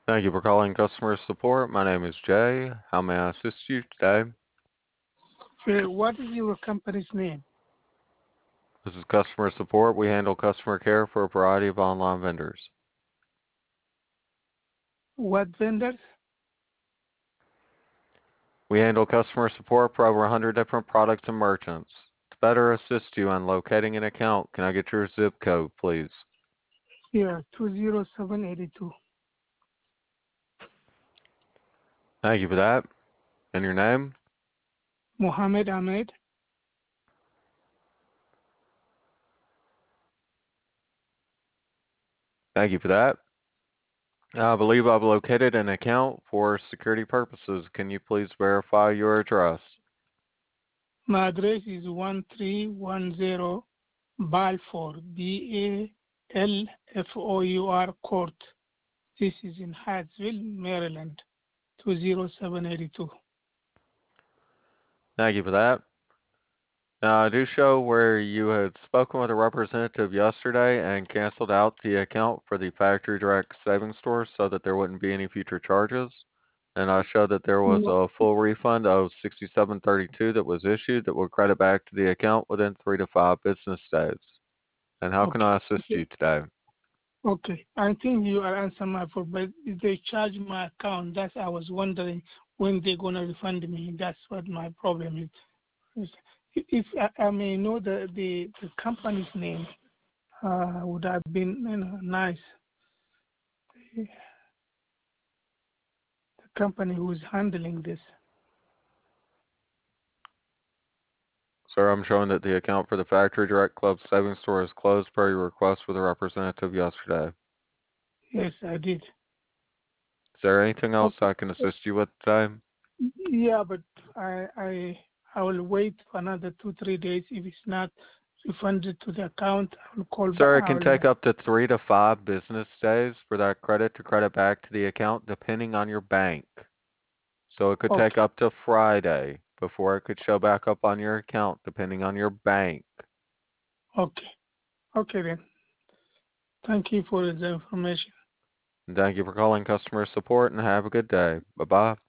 Thank you for calling customer support. My name is Jay. How may I assist you today? What is your company's name? This is customer support. We handle customer care for a variety of online vendors. What vendors? We handle customer support for over 100 different products and merchants. To better assist you in locating an account, can I get your zip code, please? Yeah, 20782. Thank you for that. And your name? Mohammed Ahmed. Thank you for that. I believe I've located an account for security purposes. Can you please verify your address? My address is 1310 Balfour, Balfour Court. This is in Hartsville, Maryland, 20782. Thank you for that. Now, I do show where you had spoken with a representative yesterday and canceled out the account for the Factory Direct Savings Store so that there wouldn't be any future charges. And I showed that there was a full refund of $67.32 that was issued that will credit back to the account within 3 to 5 business days. And how can I assist Okay. you today? Okay. I think you are answering my phone, but if they charge my account, that's I was wondering when they're gonna refund me. That's what my problem is. If I may know the company's name, would have been nice. The company who's handling this. Sir, I'm showing that the account for the Factory Direct Club Savings Store is closed per your request with a representative yesterday. Yes, I did. Is there anything else Okay. I can assist you with today? Yeah, but I will wait for another 2 3 days. If it's not refunded to the account, I will call back. Sir, it can take up to 3 to 5 business days for that credit to credit back to the account, depending on your bank. So it could take Okay. up to Friday before it could show back up on your account, depending on your bank. Okay. Okay then. Thank you for the information. And thank you for calling customer support and have a good day. Bye-bye.